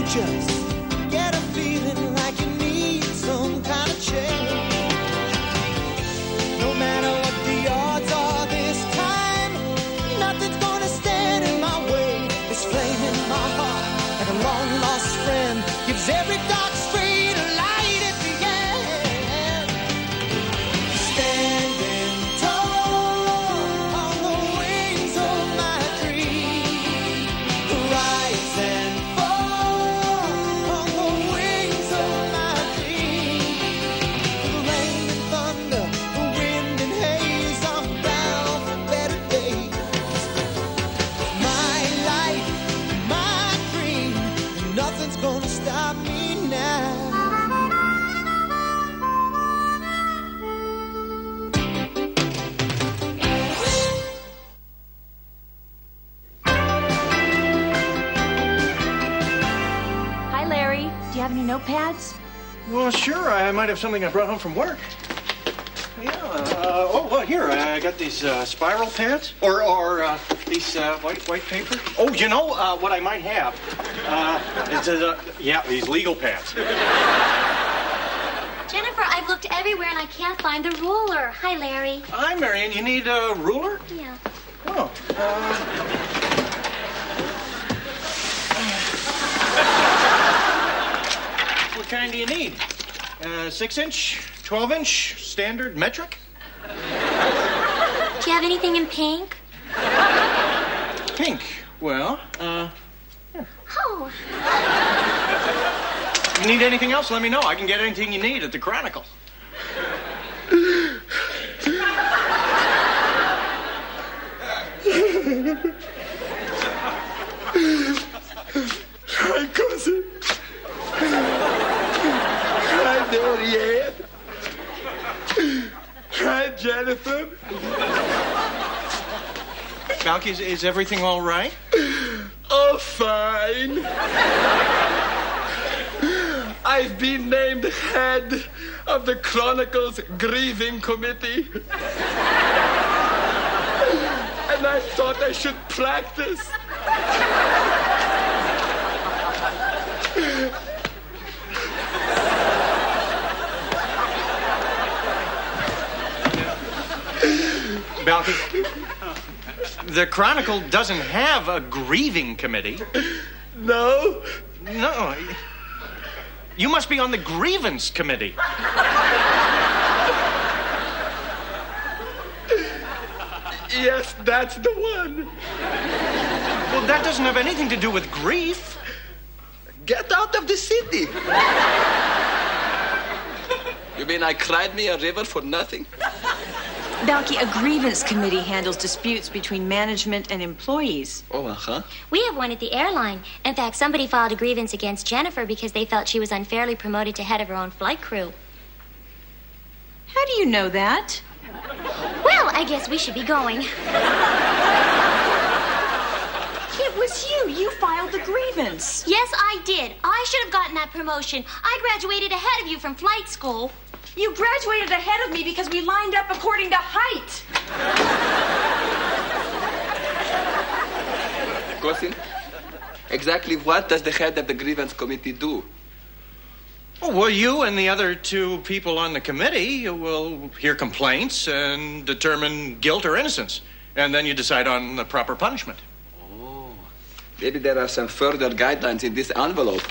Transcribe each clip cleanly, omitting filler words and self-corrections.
just get a feeling like you need some kind of change. No matter what the odds are this time, nothing's gonna stand in my way. This flame in my heart, like a long lost friend, gives every dark street a light at the end. Standing tall on the wings of my dream, rise and fall on the wings of my dream. The rain and thunder, the wind and haze, I'm bound for better days. My life, my dream, nothing's gonna stop me now. Hi, Larry. Do you have any notepads? Well, sure. I might have something I brought home from work. Yeah. Here. I got these spiral pads, or these white paper. Oh, you know what I might have? These legal pads. Jennifer, I've looked everywhere and I can't find the ruler. Hi, Larry. Hi, Marion. You need a ruler? Yeah. Oh. What kind do you need? 6-inch, 12-inch, standard, metric? Do you have anything in pink? Pink. Well, Oh, you need anything else, let me know. I can get anything you need at the Chronicle. Hi, cousin. Hi, Marianne. Hi, Jennifer. Balky, is everything all right? Oh, fine. I've been named head of the Chronicle's grieving committee. And I thought I should practice. Balky, the Chronicle doesn't have a grieving committee. No? No. You must be on the grievance committee. Yes, that's the one. Well, that doesn't have anything to do with grief. Get out of the city. You mean I cried me a river for nothing? Balky, a grievance committee handles disputes between management and employees. Oh, uh-huh. we have one at the airline. In fact, somebody filed a grievance against Jennifer because they felt she was unfairly promoted to head of her own flight crew. How do you know that? Well, I guess we should be going. It was you. You filed the grievance. Yes, I did. I should have gotten that promotion. I graduated ahead of you from flight school. You graduated ahead of me because we lined up according to height. Cousin, exactly what does the head of the grievance committee do? Oh, well, you and the other two people on the committee will hear complaints and determine guilt or innocence. And then you decide on the proper punishment. Oh, maybe there are some further guidelines in this envelope.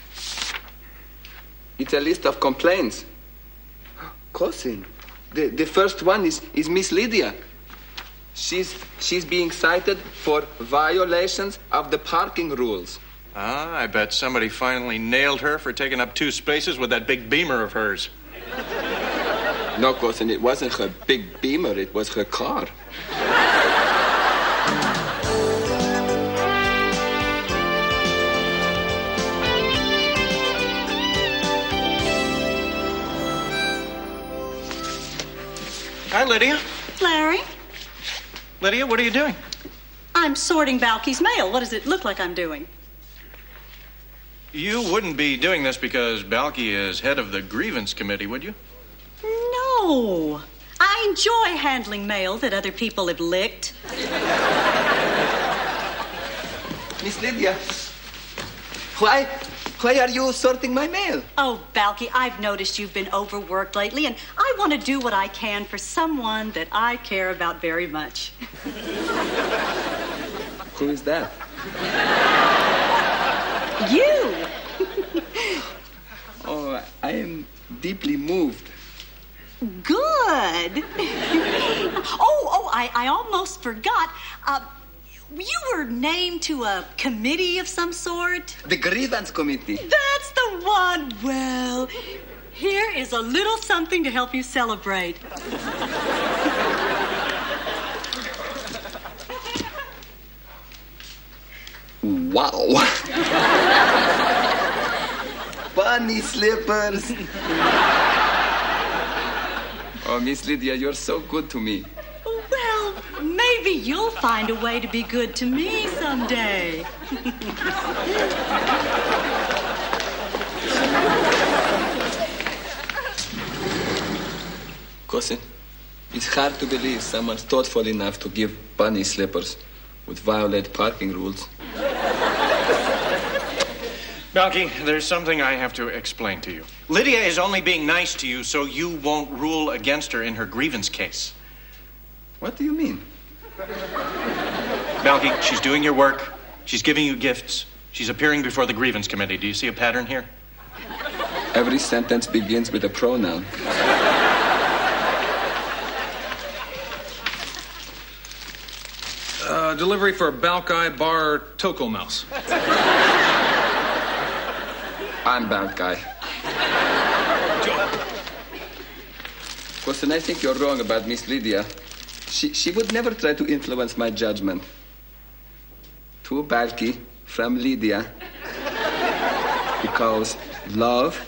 It's a list of complaints. Cousin, the first one is Miss Lydia. She's being cited for violations of the parking rules. Ah, I bet somebody finally nailed her for taking up 2 spaces with that big Beamer of hers. No, cousin, it wasn't her big Beamer, it was her car. Hi, Lydia. Larry, Lydia, what are you doing? I'm sorting Balky's mail. What does it look like I'm doing? You wouldn't be doing this because Balky is head of the grievance committee, would you? No. I enjoy handling mail that other people have licked. Miss Lydia, why Why are you sorting my mail? Oh, Balky, I've noticed you've been overworked lately, and I want to do what I can for someone that I care about very much. Who is that? You! Oh, I am deeply moved. Good. I almost forgot. You were named to a committee of some sort? The grievance committee. That's the one. Well, here is a little something to help you celebrate. Wow. Bunny slippers. Oh, Miss Lydia, you're so good to me. Well, maybe you'll find a way to be good to me someday. Cousin, it's hard to believe someone's thoughtful enough to give bunny slippers would violate parking rules. Balky, there's something I have to explain to you. Lydia is only being nice to you so you won't rule against her in her grievance case. What do you mean? Balky, she's doing your work. She's giving you gifts. She's appearing before the grievance committee. Do you see a pattern here? Every sentence begins with a pronoun. Delivery for Balkai Bar Toko Mouse. I'm bad guy. Cousin, I think you're wrong about Miss Lydia. She would never try to influence my judgment. To Balky from Lydia. Because love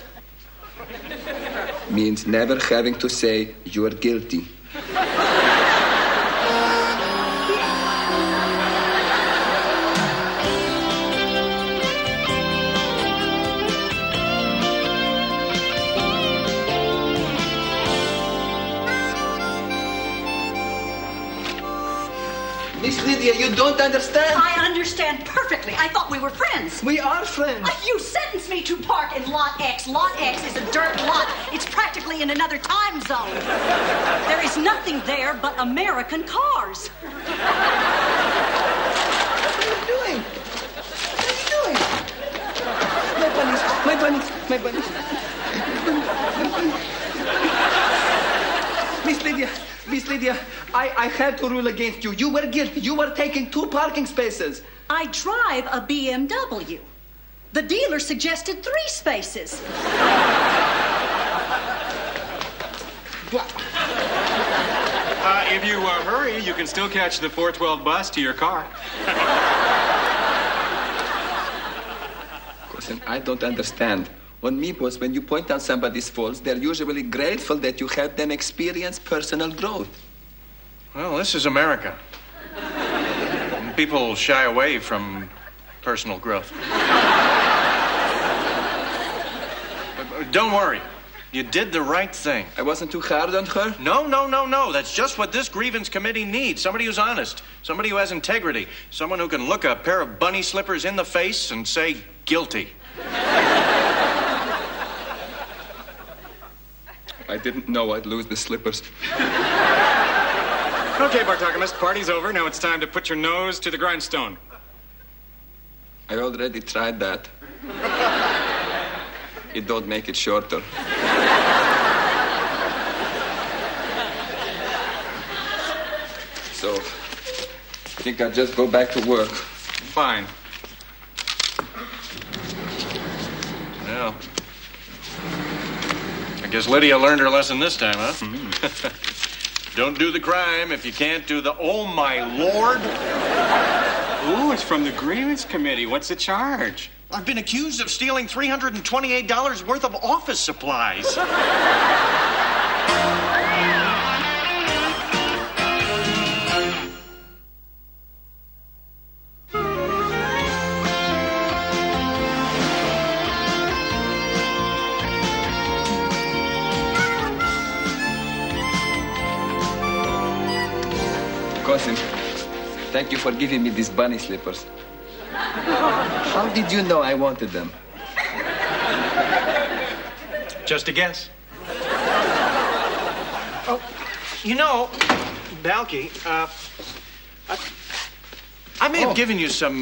means never having to say you're guilty. Miss Lydia, you don't understand. I understand perfectly. I thought we were friends. We are friends. You sentenced me to park in Lot X. Lot X is a dirt lot. It's practically in another time zone. There is nothing there but American cars. What are you doing? What are you doing? My bunnies, my bunnies, my bunnies. Miss Lydia, I had to rule against you. You were guilty. You were taking 2 parking spaces. I drive a BMW. The dealer suggested 3 spaces. If you hurry, you can still catch the 412 bus to your car. Cousin, I don't understand. On Meepos, when you point out somebody's faults, they're usually grateful that you help them experience personal growth. Well, this is America. And people shy away from personal growth. But don't worry. You did the right thing. I wasn't too hard on her? No. That's just what this grievance committee needs. Somebody who's honest. Somebody who has integrity. Someone who can look a pair of bunny slippers in the face and say, guilty. I didn't know I'd lose the slippers. Okay, Bartokomous, party's over. Now it's time to put your nose to the grindstone. I already tried that. It don't make it shorter. So, I think I'll just go back to work. Fine. Well, I guess Lydia learned her lesson this time, huh? Don't do the crime if you can't do the, oh my Lord. Ooh, it's from the grievance committee. What's the charge? I've been accused of stealing $328 worth of office supplies. Cousin, thank you for giving me these bunny slippers. How did you know I wanted them? Just a guess. You know, Balky, I may have given you some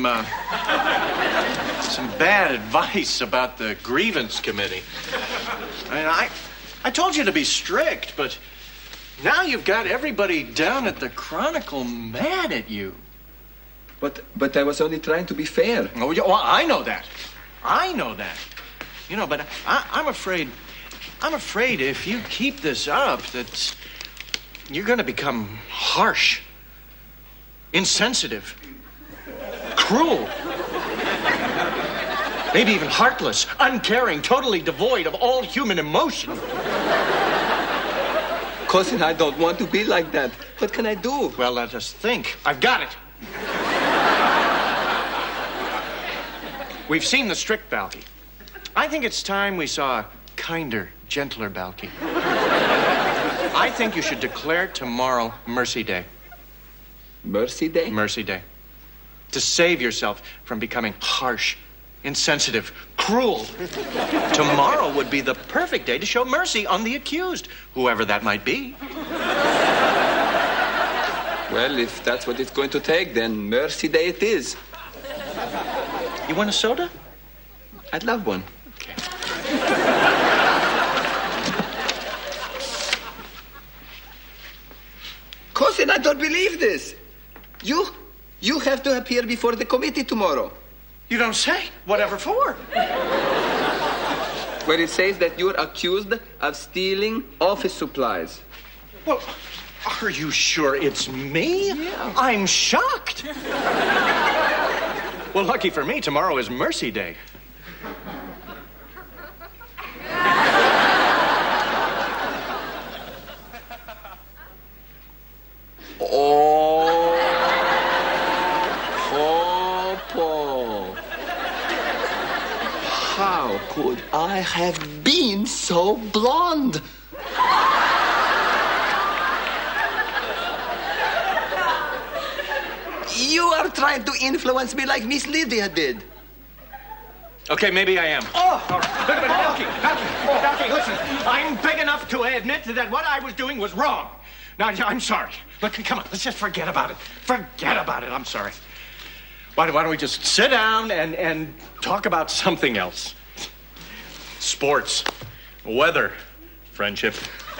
bad advice about the grievance committee. I mean, I told you to be strict, but now you've got everybody down at the Chronicle mad at you. But I was only trying to be fair. Oh, yeah, well, I know that. You know, but I'm afraid if you keep this up, that you're going to become harsh, insensitive, cruel, maybe even heartless, uncaring, totally devoid of all human emotion. Cousin, I don't want to be like that. What can I do? Well, let us think. I've got it. We've seen the strict Balky. I think it's time we saw a kinder, gentler Balky. I think you should declare tomorrow Mercy Day. Mercy Day? Mercy Day. To save yourself from becoming harsh, insensitive, cruel. Tomorrow would be the perfect day to show mercy on the accused, whoever that might be. Well, if that's what it's going to take, then Mercy Day it is. You want a soda? I'd love one. Okay. Cousin, I don't believe this. You have to appear before the committee tomorrow. You don't say? Whatever for? Where it says that you're accused of stealing office supplies. Well, are you sure it's me? Yeah. I'm shocked. Well, lucky for me, tomorrow is Mercy Day. Paul. How could I have been so blonde? You are trying to influence me like Miss Lydia did. Okay, maybe I am. Oh, all right. But Balky, listen. I'm big enough to admit that what I was doing was wrong. Now, I'm sorry. Look, come on, let's just forget about it. Forget about it. I'm sorry. Why don't we just sit down and talk about something else? Sports, weather, friendship.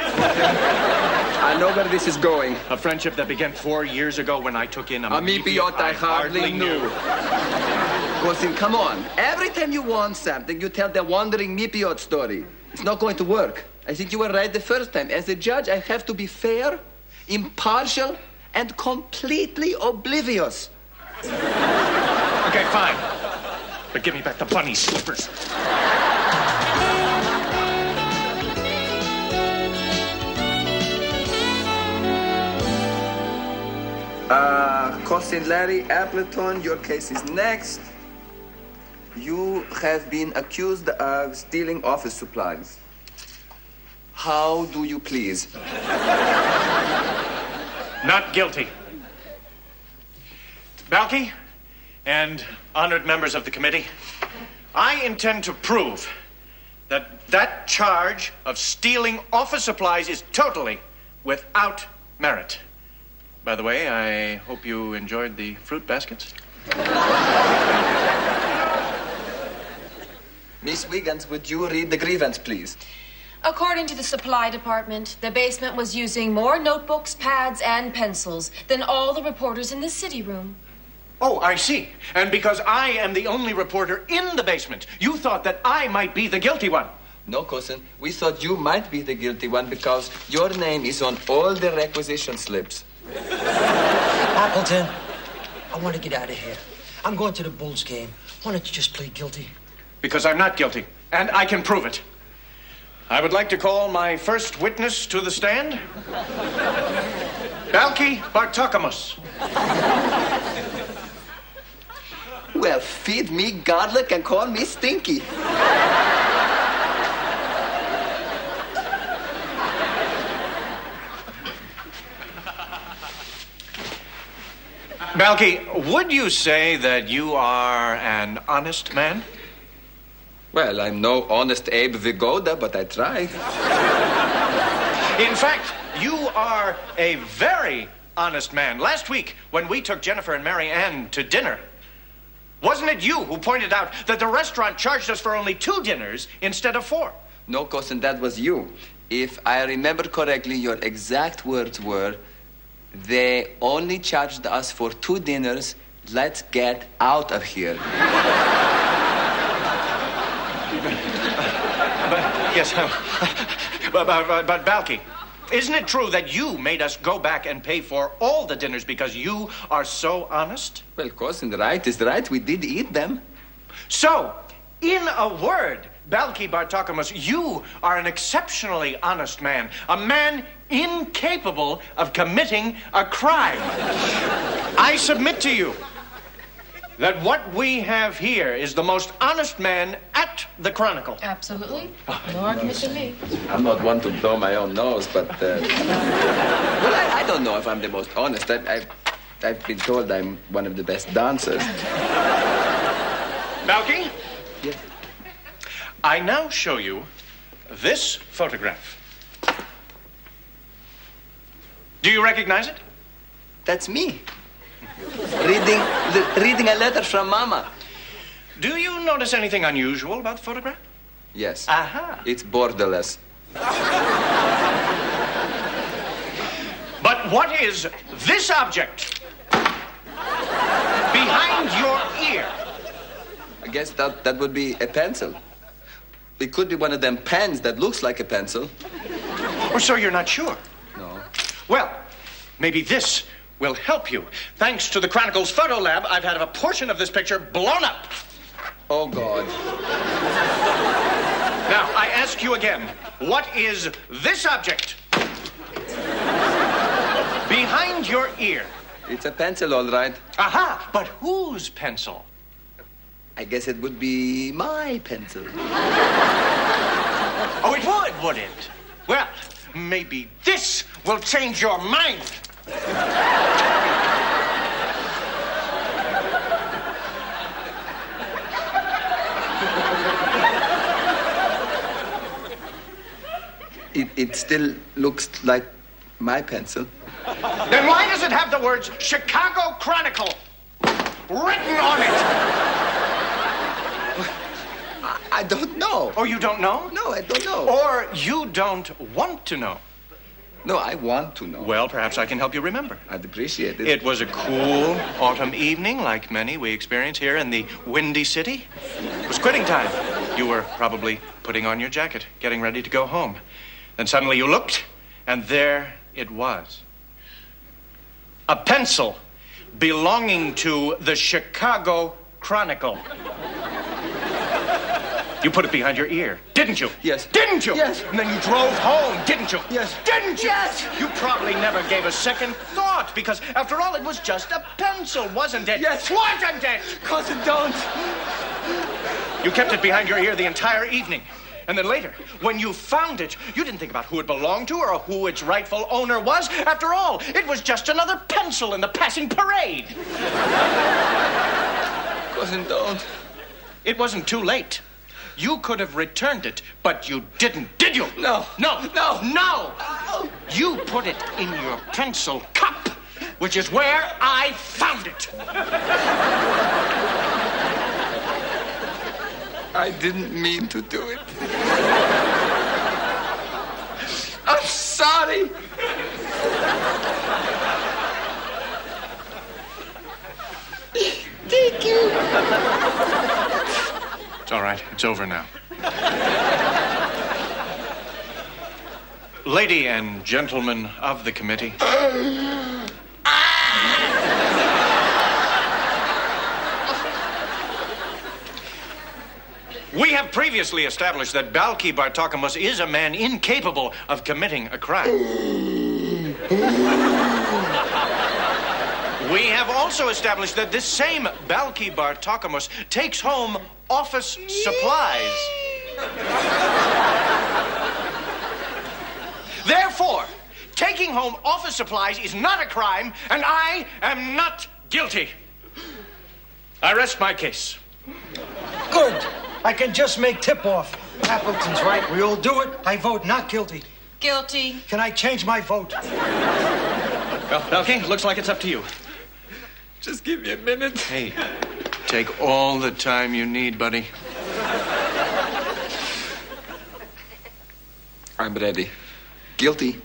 I know where this is going. A friendship that began 4 years ago when I took in a Mepiot I hardly knew. Cousin, come on. Every time you want something, you tell the wandering Mepiot story. It's not going to work. I think you were right the first time. As a judge, I have to be fair, impartial, and completely oblivious. Okay, fine. But give me back the bunny slippers. Cousin Larry Appleton, your case is next. You have been accused of stealing office supplies. How do you please? Not guilty. Balky and honored members of the committee, I intend to prove that charge of stealing office supplies is totally without merit. By the way, I hope you enjoyed the fruit baskets. Miss Wiggins, would you read the grievance, please? According to the supply department, the basement was using more notebooks, pads, and pencils than all the reporters in the city room. Oh, I see. And because I am the only reporter in the basement, you thought that I might be the guilty one. No, cousin. We thought you might be the guilty one because your name is on all the requisition slips. Appleton, I want to get out of here. I'm going to the Bulls game. Why don't you just plead guilty? Because I'm not guilty, and I can prove it. I would like to call my first witness to the stand. Balky Bartokomous. Well, feed me garlic and call me stinky. Balky, would you say that you are an honest man? Well, I'm no honest Abe Vigoda, but I try. In fact, you are a very honest man. Last week, when we took Jennifer and Mary Ann to dinner, wasn't it you who pointed out that the restaurant charged us for only 2 dinners instead of 4? No, cousin, that was you. If I remember correctly, your exact words were, they only charged us for 2 dinners. Let's get out of here. But Balky, isn't it true that you made us go back and pay for all the dinners because you are so honest? Well, cousin, right is right. We did eat them. So, in a word, Balky Bartokomous, you are an exceptionally honest man. A man incapable of committing a crime. I submit to you that what we have here is the most honest man at the Chronicle. Absolutely. No argument to me. I'm not one to blow my own nose, but... well, I don't know if I'm the most honest. I've been told I'm one of the best dancers. Balky? Yes. I now show you this photograph. Do you recognize it? That's me. Reading a letter from Mama. Do you notice anything unusual about the photograph? Yes. Aha. It's borderless. But what is this object behind your ear? I guess that would be a pencil. It could be one of them pens that looks like a pencil. Or so you're not sure? No. Well, maybe this will help you. Thanks to the Chronicle's photo lab, I've had a portion of this picture blown up. Oh, God. Now, I ask you again, what is this object behind your ear? It's a pencil, all right. Aha! But whose pencil? I guess it would be my pencil. Oh, it would, would it? Well, maybe this will change your mind. It still looks like my pencil. Then why does it have the words Chicago Chronicle written on it? I don't know. Oh, you don't know? No, I don't know. Or you don't want to know? No, I want to know. Well, perhaps I can help you remember. I'd appreciate it. It was a cool autumn evening, like many we experience here in the Windy City. It was quitting time. You were probably putting on your jacket, getting ready to go home. Then suddenly you looked, and there it was. A pencil belonging to the Chicago Chronicle. You put it behind your ear, didn't you? Yes. Didn't you? Yes. And then you drove home, didn't you? Yes. Didn't you? Yes. You probably never gave a second thought, because after all, it was just a pencil, wasn't it? Yes. Wasn't it? Cousin, don't. You kept it behind your ear the entire evening. And then later, when you found it, you didn't think about who it belonged to or who its rightful owner was. After all, it was just another pencil in the passing parade. Cousin, don't. It wasn't too late. You could have returned it, but you didn't, did you? No. No. No. No. You put it in your pencil cup, which is where I found it. I didn't mean to do it. I'm sorry. Thank you. It's all right. It's over now. Lady and gentlemen of the committee. We have previously established that Balky Bartokomous is a man incapable of committing a crime. We have also established that this same Balky Bartokomous takes home office supplies. Therefore, taking home office supplies is not a crime, and I am not guilty. I rest my case. Good. I can just make tip-off. Appleton's right. We all do it. I vote not guilty. Guilty. Can I change my vote? Well, Elkie, looks like it's up to you. Just give me a minute. Hey, take all the time you need, buddy. I'm ready. Guilty.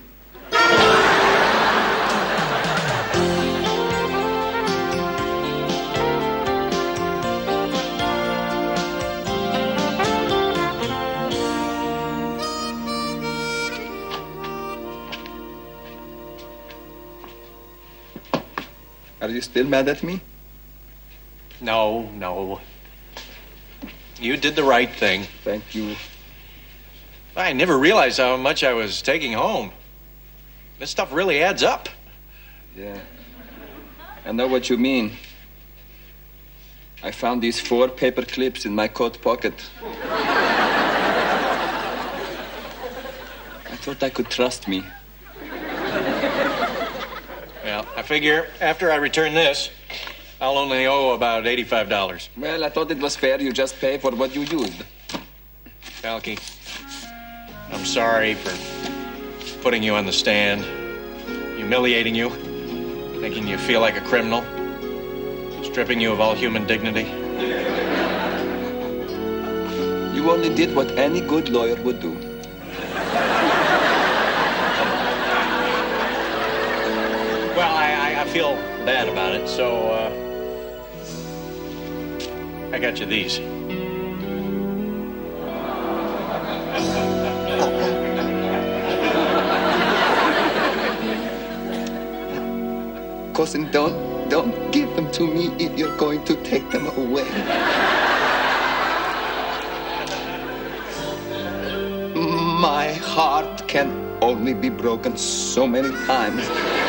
Are you still mad at me? No. You did the right thing. Thank you. I never realized how much I was taking home. This stuff really adds up. Yeah. I know what you mean. I found these 4 paper clips in my coat pocket. I thought I could trust me. Well, I figure after I return this, I'll only owe about $85. Well, I thought it was fair you just pay for what you used. Elkie, I'm sorry for putting you on the stand, humiliating you, making you feel like a criminal, stripping you of all human dignity. You only did what any good lawyer would do. Well, I feel bad about it, so I got you these. Cousin, don't give them to me if you're going to take them away. My heart can only be broken so many times.